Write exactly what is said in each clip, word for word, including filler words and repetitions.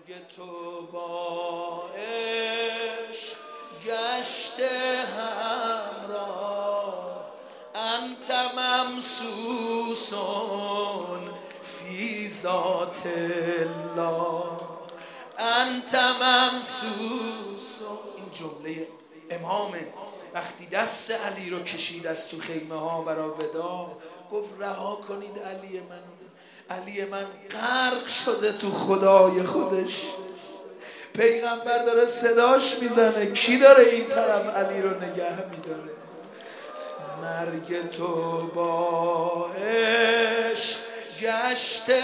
مرگ تو با عشق گشته همراه، انت ممسوسون فی ذات الله، انت ممسوسون. این جمله امامه. وقتی دست علی رو کشید از تو خیمه ها برا ودا، گفت رها کنید علی من. علی من غرق شده تو خدای خودش. پیغمبر داره صداش میزنه، کی داره این طرف علی رو نگه میداره؟ مرگ تو با عشق گشته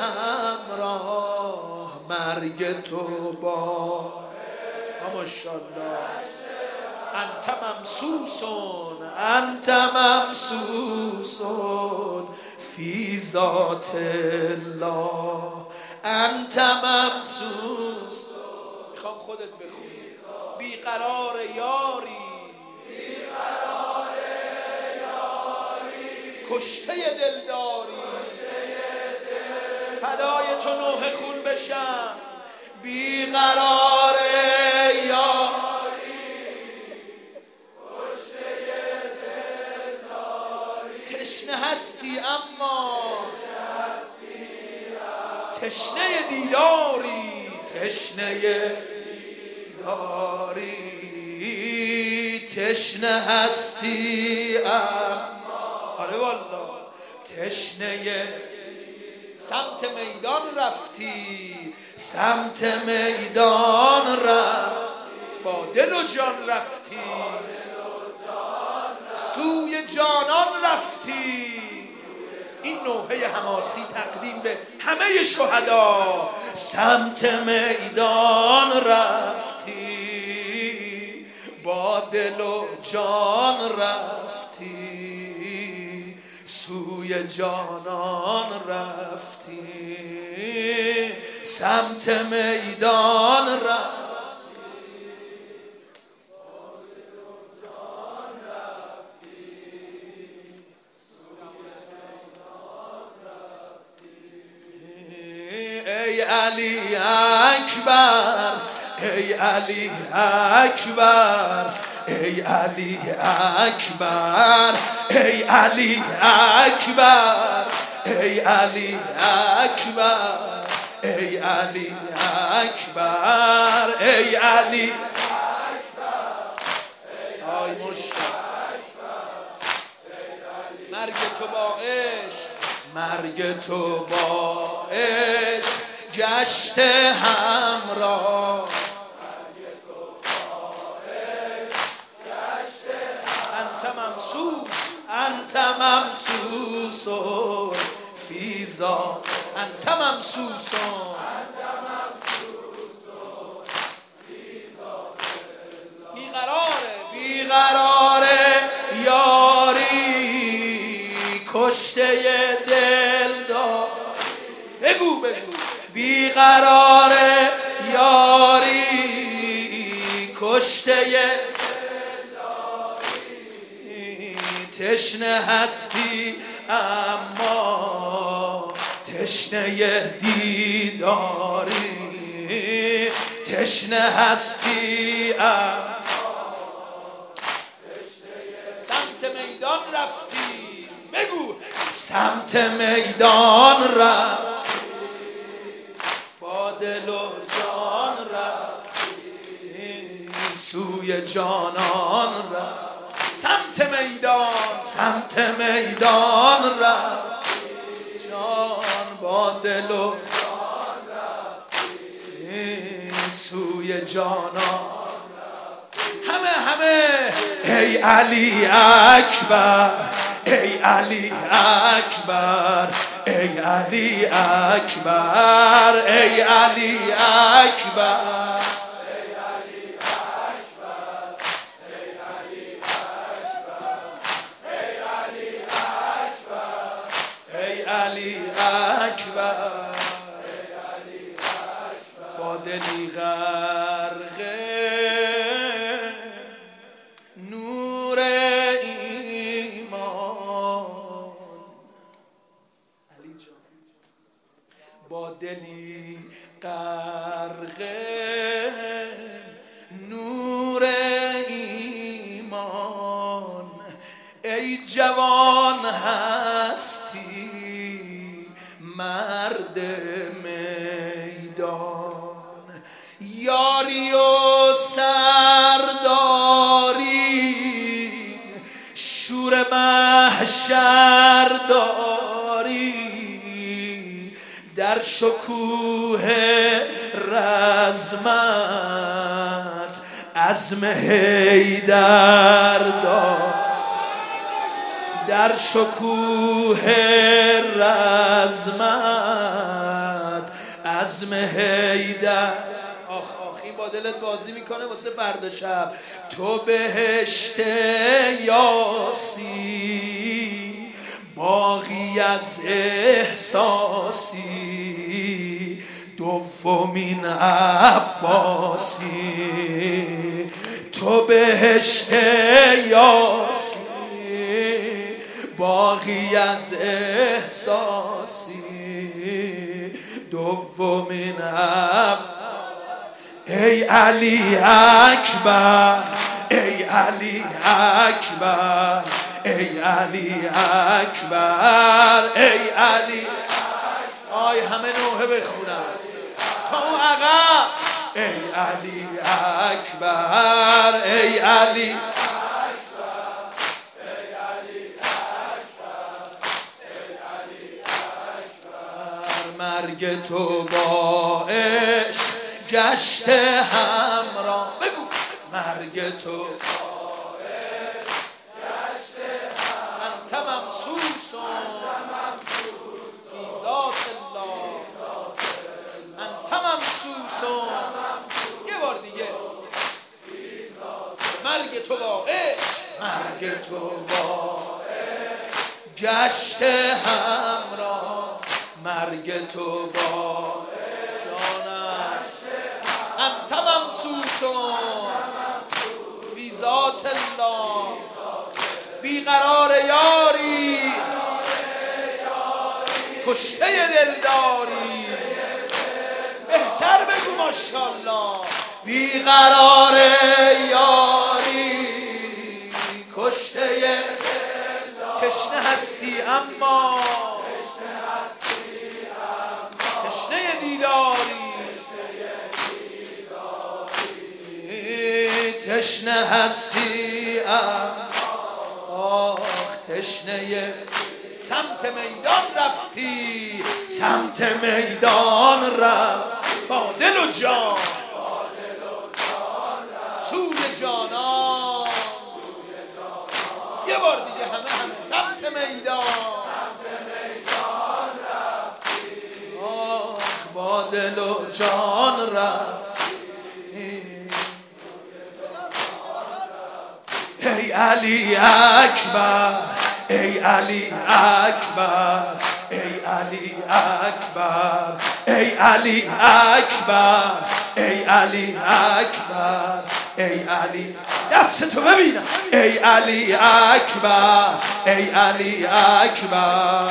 همراه، مرگ تو با ماشاءالله. انت ممسوسون انت ممسوسون فی ذات الله، انت ممسوس. میخوام خودت بخونی. بیقرار یاری، بیقرار یاری، کشته دلداری، فدای تو نوح خون بشم. بیقرار یاری، کشته دلداری، تشنه هستی اما تشنه دیداری، تشنه دیداری، تشنه هستی اما. آره والله تشنه. سمت میدان رفتی، سمت میدان رفتی، با دل و جان رفتی، سوی جانان رفتی. این نوحه حماسی تقدیم به همه شهدا. سمت میدان رفتی، با دل و جان رفتی، سوی جانان رفتی، سمت میدان رفتی. ای علی اکبر، ای علی اکبر، ای علی اکبر، ای علی اکبر، ای علی اکبر، ای علی اکبر، ای علی آی مرگ تو با عشق، مرگ تو با عشق گشته همراه، انت ممسوس انت ممسوس فی ذات، انت ممسوس بیقراره، بیقراره یاری، کشته دل دار. بگو بگو. بیقراره یاری، کشته تشنه هستی اما تشنه دیداری، تشنه هستی اما. سمت میدان رفتی. بگو. سمت میدان رفتی، با دل و جان رفتی، سوی جانان رفتی. سمت میدان، سمت میدان رفتی، جان با دل و جان رفتی، سوی جانان رفتی. همه همه ای علی اکبر، ای علی اکبر، ای علی اکبر، ای علی اکبر، علی اکبر، با دلی غرقه نور ایمان. علی جان با دلی غرقه کوه رزمت عزم حیدر دار، در شکوه رزمت عزم حیدر. آخ آخ این با دلت بازی میکنه واسه فردا شب. تو بهشت یاسی باقی از احساسی، دومین عباسی. تو بهشت یاسی باقی از احساسی، دومین عباسی. ای علی اکبر، ای علی اکبر، ای علی اکبر، ای علی. آی همه نوحه بخونم تا اون عقب. ای علی اکبر، ای علی. مرگ تو با عشق گشت همراه. بگو مرگ تو با عشق گشت همراه. انت ممسوس فی ذات الله، انت ممسوس. یه بار دیگه. مرگ تو با عشق، مرگ تو با عشق گشت همراه، مرگ تو با جانم. انت ممسوس فی ذات الله، بیقرار یاری کشته دلداری. بهتر بگو ماشاءالله. بیقرار یاری کشته دلداری، تشنه هستی اما تشنه دیداری، تشنه هستی آخ تشنه. سمت میدان رفتی، سمت میدان رفت با دل و جان، سوی جانان. یه بار دیگه همه همه سمت میدان، با دل و جان رفت. ای علی اکبر، ای علی اکبر، ای علی اکبر، ای علی اکبر، ای علی اکبر، ای علی. دستتو ببینم. ای علی اکبر، ای علی اکبر،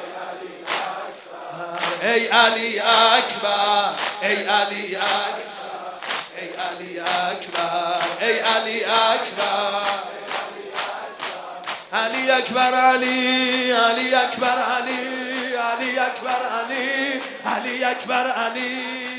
ای علی اکبر، ای علی اکبر، ای علی اکبر، ای علی اکبر، علی اکبر علی، علی اکبر علی، علی اکبر علی، علی اکبر علی.